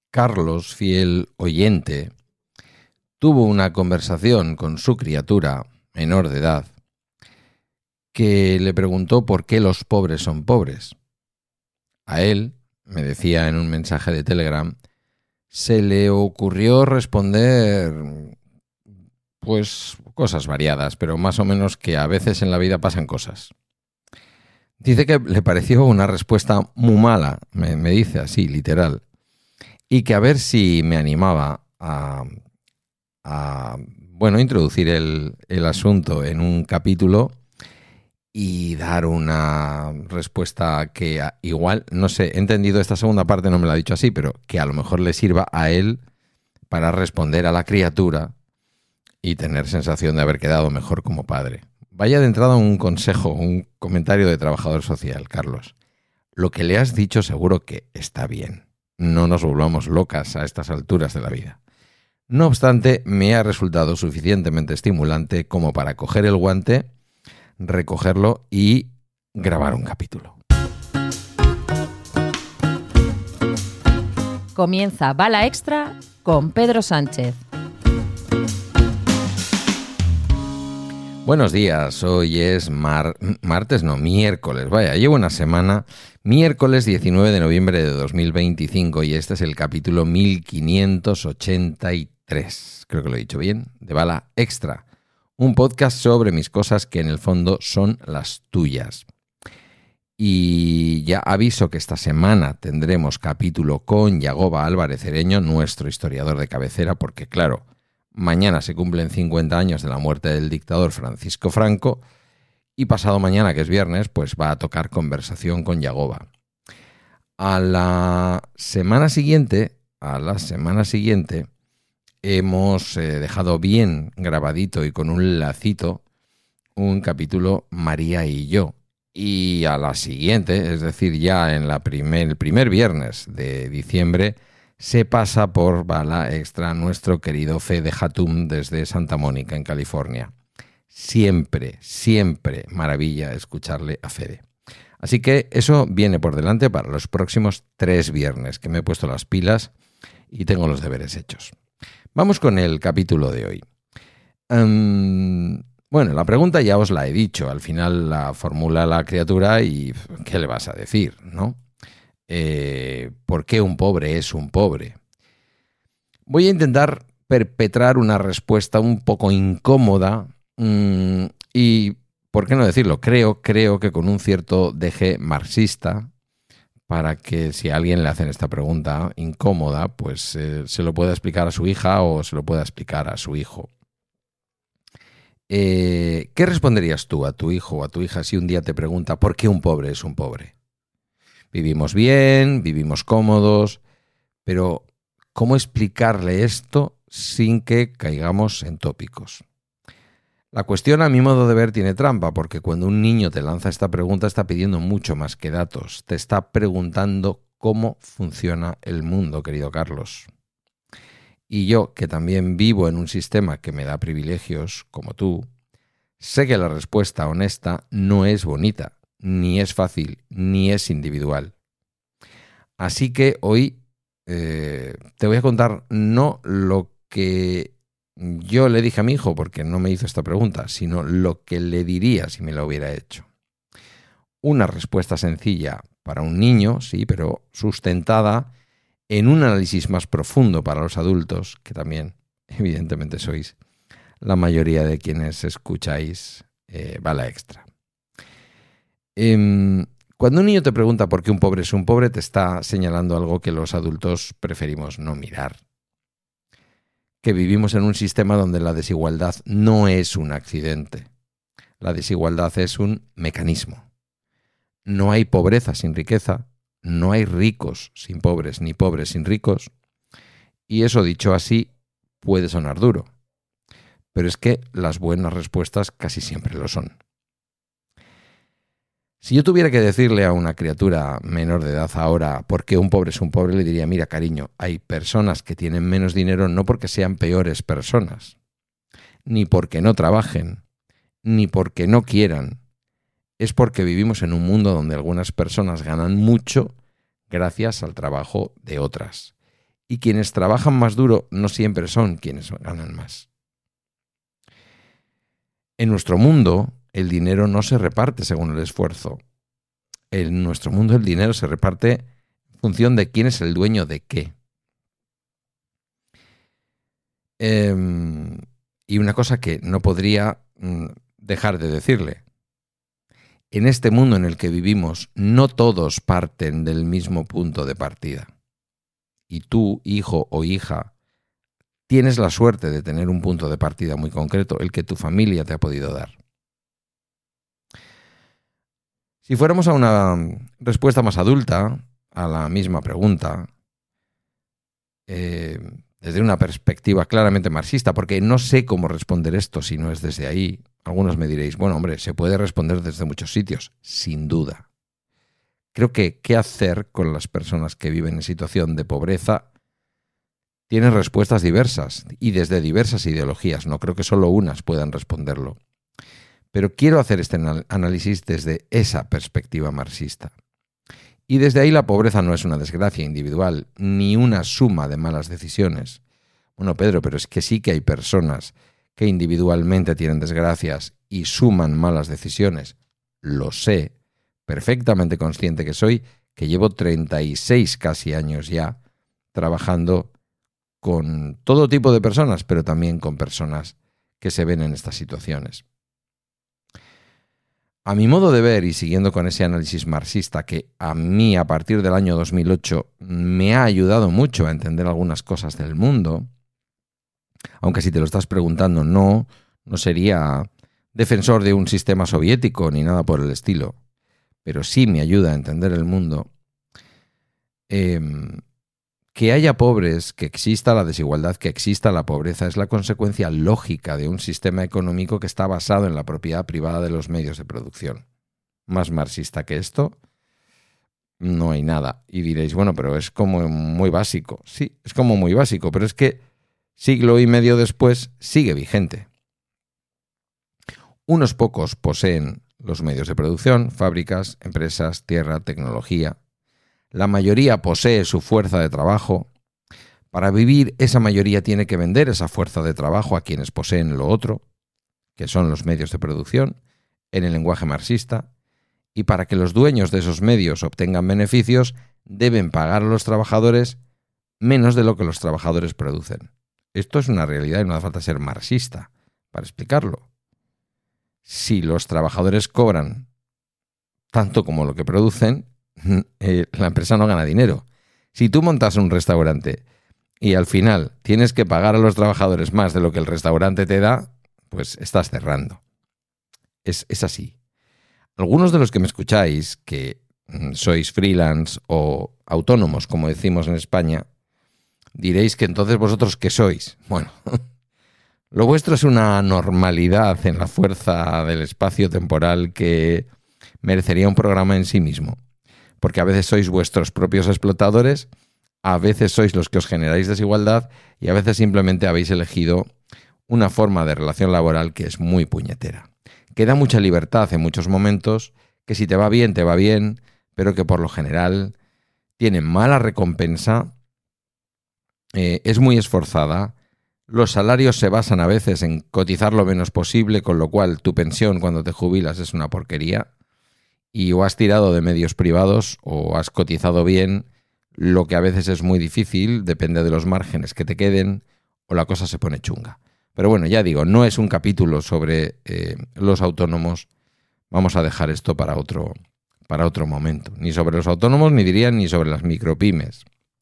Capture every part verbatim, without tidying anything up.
Carlos, fiel oyente, tuvo una conversación con su criatura menor de edad que le preguntó por qué los pobres son pobres. A él, me decía en un mensaje de Telegram, se le ocurrió responder pues cosas variadas, pero más o menos que a veces en la vida pasan cosas. Dice que le pareció una respuesta muy mala, me, me dice así, literal, y que a ver si me animaba a, a bueno, introducir el, el asunto en un capítulo y dar una respuesta que igual, no sé, he entendido esta segunda parte, no me lo ha dicho así, pero que a lo mejor le sirva a él para responder a la criatura y tener sensación de haber quedado mejor como padre. Vaya de entrada un consejo, un comentario de trabajador social, Carlos. Lo que le has dicho seguro que está bien. No nos volvamos locas a estas alturas de la vida. No obstante, me ha resultado suficientemente estimulante como para coger el guante, recogerlo y grabar un capítulo. Comienza Bala Extra con Pedro Sánchez. Buenos días, hoy es mar- martes, no, miércoles, vaya, llevo una semana, miércoles diecinueve de noviembre de dos mil veinticinco y este es el capítulo mil quinientos ochenta y tres, creo que lo he dicho bien, de Bala Extra, un podcast sobre mis cosas que en el fondo son las tuyas. Y ya aviso que esta semana tendremos capítulo con Yagoba Álvarez Ereño, nuestro historiador de cabecera, porque claro, mañana se cumplen cincuenta años de la muerte del dictador Francisco Franco y pasado mañana, que es viernes, pues va a tocar conversación con Yagoba. A la semana siguiente, a la semana siguiente, hemos eh, dejado bien grabadito y con un lacito un capítulo María y yo. Y a la siguiente, es decir, ya en la primer, el primer viernes de diciembre, se pasa por Bala Extra nuestro querido Fede Hatum desde Santa Mónica, en California. Siempre, siempre maravilla escucharle a Fede. Así que eso viene por delante para los próximos tres viernes, que me he puesto las pilas y tengo los deberes hechos. Vamos con el capítulo de hoy. Um, bueno, la pregunta ya os la he dicho. Al final la formula la criatura y ¿qué le vas a decir, no? Eh, ¿Por qué un pobre es un pobre? Voy a intentar perpetrar una respuesta un poco incómoda mmm, y, ¿por qué no decirlo? Creo, creo que con un cierto deje marxista para que si a alguien le hacen esta pregunta incómoda, pues eh, se lo pueda explicar a su hija o se lo pueda explicar a su hijo. Eh, ¿Qué responderías tú a tu hijo o a tu hija si un día te pregunta ¿por qué un pobre es un pobre? Vivimos bien, vivimos cómodos, pero ¿cómo explicarle esto sin que caigamos en tópicos? La cuestión, a mi modo de ver, tiene trampa, porque cuando un niño te lanza esta pregunta está pidiendo mucho más que datos. Te está preguntando cómo funciona el mundo, querido Carlos. Y yo, que también vivo en un sistema que me da privilegios, como tú, sé que la respuesta honesta no es bonita. Ni es fácil, ni es individual. Así que hoy eh, te voy a contar no lo que yo le dije a mi hijo, porque no me hizo esta pregunta, sino lo que le diría si me la hubiera hecho. Una respuesta sencilla para un niño, sí, pero sustentada en un análisis más profundo para los adultos, que también, evidentemente, sois la mayoría de quienes escucháis eh, Bala Extra. Cuando un niño te pregunta por qué un pobre es un pobre, te está señalando algo que los adultos preferimos no mirar. Que vivimos en un sistema donde la desigualdad no es un accidente. La desigualdad es un mecanismo. No hay pobreza sin riqueza, no hay ricos sin pobres, ni pobres sin ricos. Y eso dicho así puede sonar duro. Pero es que las buenas respuestas casi siempre lo son. Si yo tuviera que decirle a una criatura menor de edad ahora por qué un pobre es un pobre, le diría, mira, cariño, hay personas que tienen menos dinero no porque sean peores personas, ni porque no trabajen, ni porque no quieran. Es porque vivimos en un mundo donde algunas personas ganan mucho gracias al trabajo de otras. y quienes trabajan más duro no siempre son quienes ganan más. En nuestro mundo, el dinero no se reparte según el esfuerzo. En nuestro mundo el dinero se reparte en función de quién es el dueño de qué. Eh, y una cosa que no podría mm, dejar de decirle. En este mundo en el que vivimos, no todos parten del mismo punto de partida. Y tú, hijo o hija, tienes la suerte de tener un punto de partida muy concreto, el que tu familia te ha podido dar. Si fuéramos a una respuesta más adulta a la misma pregunta, eh, desde una perspectiva claramente marxista, porque no sé cómo responder esto si no es desde ahí. Algunos me diréis, bueno, hombre, se puede responder desde muchos sitios, sin duda. Creo que qué hacer con las personas que viven en situación de pobreza tiene respuestas diversas y desde diversas ideologías. No creo que solo unas puedan responderlo. Pero quiero hacer este análisis desde esa perspectiva marxista. Y desde ahí la pobreza no es una desgracia individual, ni una suma de malas decisiones. Bueno, Pedro, pero es que sí que hay personas que individualmente tienen desgracias y suman malas decisiones. Lo sé, perfectamente consciente que soy, que llevo treinta y seis casi años ya trabajando con todo tipo de personas, pero también con personas que se ven en estas situaciones. A mi modo de ver, y siguiendo con ese análisis marxista que a mí a partir del año dos mil ocho me ha ayudado mucho a entender algunas cosas del mundo, aunque si te lo estás preguntando, no, no sería defensor de un sistema soviético ni nada por el estilo, pero sí me ayuda a entender el mundo. Eh, que haya pobres, que exista la desigualdad, que exista la pobreza, es la consecuencia lógica de un sistema económico que está basado en la propiedad privada de los medios de producción. Más marxista que esto, no hay nada. Y diréis, bueno, pero es como muy básico. Sí, es como muy básico, pero es que siglo y medio después sigue vigente. Unos pocos poseen los medios de producción, fábricas, empresas, tierra, tecnología. La mayoría posee su fuerza de trabajo. Para vivir, esa mayoría tiene que vender esa fuerza de trabajo a quienes poseen lo otro, que son los medios de producción, en el lenguaje marxista. Y para que los dueños de esos medios obtengan beneficios, deben pagar a los trabajadores menos de lo que los trabajadores producen. Esto es una realidad y no hace falta ser marxista para explicarlo. Si los trabajadores cobran tanto como lo que producen, eh, la empresa no gana dinero. Si tú montas un restaurante y al final tienes que pagar a los trabajadores más de lo que el restaurante te da, pues estás cerrando. Es, es así. Algunos de los que me escucháis, que sois freelance o autónomos, como decimos en España, diréis que entonces vosotros ¿qué sois? Bueno, lo vuestro es una normalidad en la fuerza del espacio temporal que merecería un programa en sí mismo. Porque a veces sois vuestros propios explotadores, a veces sois los que os generáis desigualdad y a veces simplemente habéis elegido una forma de relación laboral que es muy puñetera. Que da mucha libertad en muchos momentos, que si te va bien, te va bien, pero que por lo general tiene mala recompensa, eh, es muy esforzada, los salarios se basan a veces en cotizar lo menos posible, con lo cual tu pensión cuando te jubilas es una porquería, y o has tirado de medios privados o has cotizado bien, lo que a veces es muy difícil, depende de los márgenes que te queden, o la cosa se pone chunga. Pero bueno, ya digo, no es un capítulo sobre eh, los autónomos. Vamos a dejar esto para otro, para otro momento. Ni sobre los autónomos, ni dirían, ni sobre las micropymes.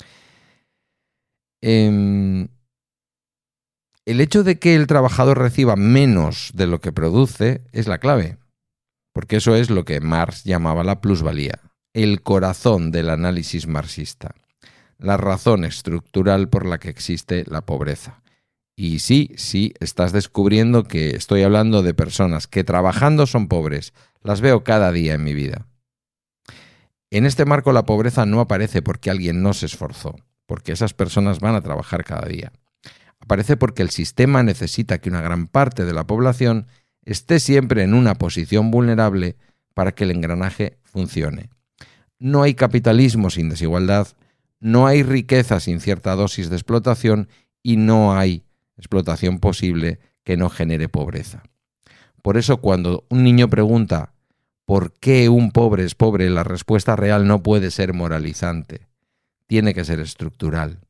Eh, el hecho de que el trabajador reciba menos de lo que produce es la clave. Porque eso es lo que Marx llamaba la plusvalía, el corazón del análisis marxista, la razón estructural por la que existe la pobreza. Y sí, sí, estás descubriendo que estoy hablando de personas que trabajando son pobres, las veo cada día en mi vida. En este marco la pobreza no aparece porque alguien no se esforzó, porque esas personas van a trabajar cada día. Aparece porque el sistema necesita que una gran parte de la población esté siempre en una posición vulnerable para que el engranaje funcione. No hay capitalismo sin desigualdad, No hay riqueza sin cierta dosis de explotación y no hay explotación posible que no genere pobreza. Por eso cuando un niño pregunta ¿por qué un pobre es pobre?, la respuesta real no puede ser moralizante, tiene que ser estructural.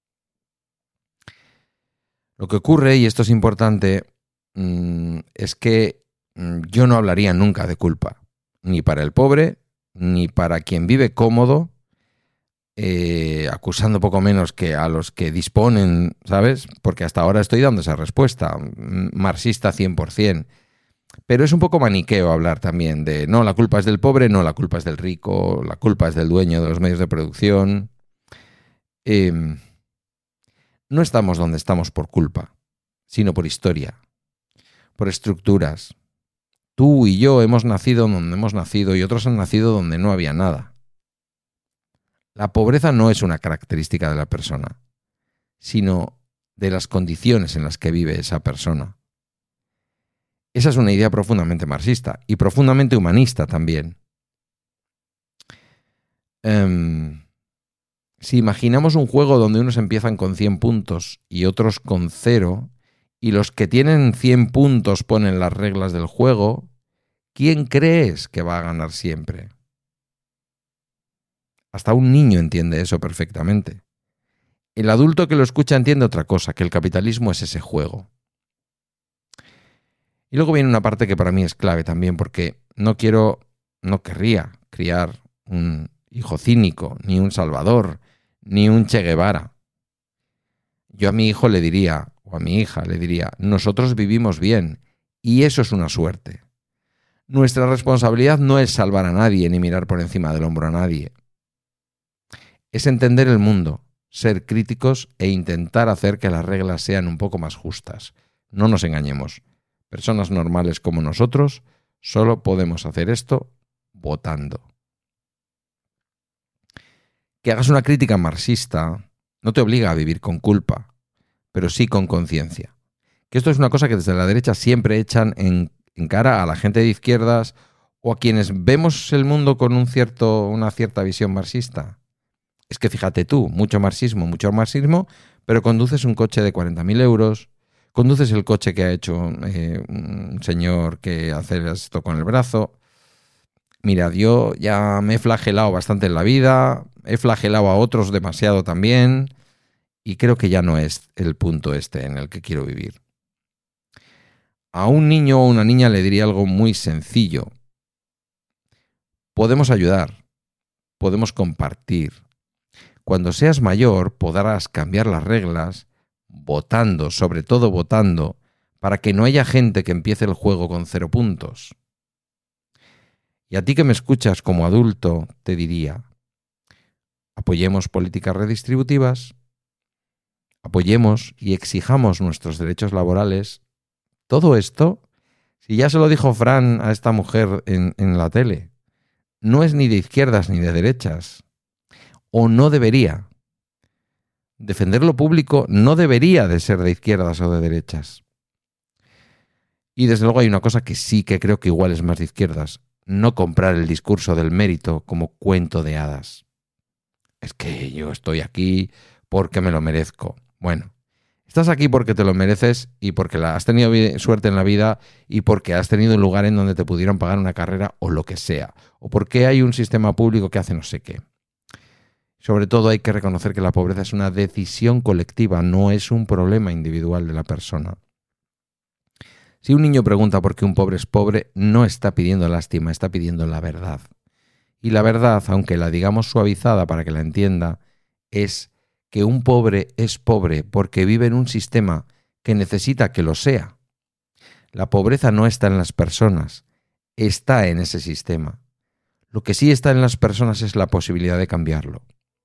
Lo que ocurre, y esto es importante, es que yo no hablaría nunca de culpa, ni para el pobre, ni para quien vive cómodo, eh, acusando poco menos que a los que disponen, ¿sabes? Porque hasta ahora estoy dando esa respuesta, marxista cien por ciento. Pero es un poco maniqueo hablar también de, no, la culpa es del pobre, no, la culpa es del rico, la culpa es del dueño de los medios de producción. Eh, no estamos donde estamos por culpa, sino por historia, por estructuras. Tú y yo hemos nacido donde hemos nacido y otros han nacido donde no había nada. La pobreza no es una característica de la persona, sino de las condiciones en las que vive esa persona. Esa es una idea profundamente marxista y profundamente humanista también. Um, si imaginamos un juego donde unos empiezan con cien puntos y otros con cero, y los que tienen cien puntos ponen las reglas del juego, ¿quién crees que va a ganar siempre? Hasta un niño entiende eso perfectamente. El adulto que lo escucha entiende otra cosa, que el capitalismo es ese juego. Y luego viene una parte que para mí es clave también, porque no quiero, no querría criar un hijo cínico, ni un Salvador, ni un Che Guevara. Yo a mi hijo le diría, o a mi hija le diría, nosotros vivimos bien, y eso es una suerte. Nuestra responsabilidad no es salvar a nadie, ni mirar por encima del hombro a nadie. Es entender el mundo, ser críticos e intentar hacer que las reglas sean un poco más justas. No nos engañemos. Personas normales como nosotros solo podemos hacer esto votando. Que hagas una crítica marxista no te obliga a vivir con culpa, pero sí con conciencia. Que esto es una cosa que desde la derecha siempre echan en, en cara a la gente de izquierdas o a quienes vemos el mundo con un cierto, una cierta visión marxista. Es que fíjate tú, mucho marxismo, mucho marxismo, pero conduces un coche de cuarenta mil euros, conduces el coche que ha hecho eh, un señor que hace esto con el brazo. Mira, yo ya me he flagelado bastante en la vida, he flagelado a otros demasiado también, y creo que ya no es el punto este en el que quiero vivir. A un niño o una niña le diría algo muy sencillo. Podemos ayudar, podemos compartir. Cuando seas mayor podrás cambiar las reglas votando, sobre todo votando, para que no haya gente que empiece el juego con cero puntos. Y a ti que me escuchas como adulto, te diría, apoyemos políticas redistributivas, apoyemos y exijamos nuestros derechos laborales. Todo esto, si ya se lo dijo Fran a esta mujer en, en la tele, no es ni de izquierdas ni de derechas, o no debería. Defender lo público no debería de ser de izquierdas o de derechas. Y desde luego hay una cosa que sí que creo que igual es más de izquierdas. No comprar el discurso del mérito como cuento de hadas. Es que yo estoy aquí porque me lo merezco. Bueno, estás aquí porque te lo mereces y porque has tenido suerte en la vida y porque has tenido un lugar en donde te pudieron pagar una carrera o lo que sea. O porque hay un sistema público que hace no sé qué. Sobre todo hay que reconocer que la pobreza es una decisión colectiva, no es un problema individual de la persona. Si un niño pregunta por qué un pobre es pobre, no está pidiendo lástima, está pidiendo la verdad. Y la verdad, aunque la digamos suavizada para que la entienda, es que un pobre es pobre porque vive en un sistema que necesita que lo sea. La pobreza no está en las personas, está en ese sistema. Lo que sí está en las personas es la posibilidad de cambiarlo.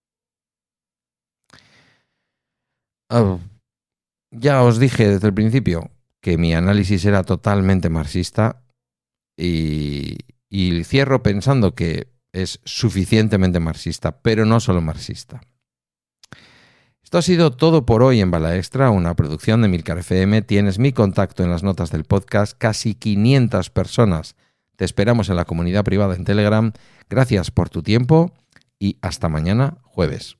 Oh, ya os dije desde el principio que mi análisis era totalmente marxista y, y cierro pensando que es suficientemente marxista, pero no solo marxista. Esto ha sido todo por hoy en Bala Extra, una producción de Milcar F M. Tienes mi contacto en las notas del podcast, casi quinientas personas. Te esperamos en la comunidad privada en Telegram. Gracias por tu tiempo y hasta mañana jueves.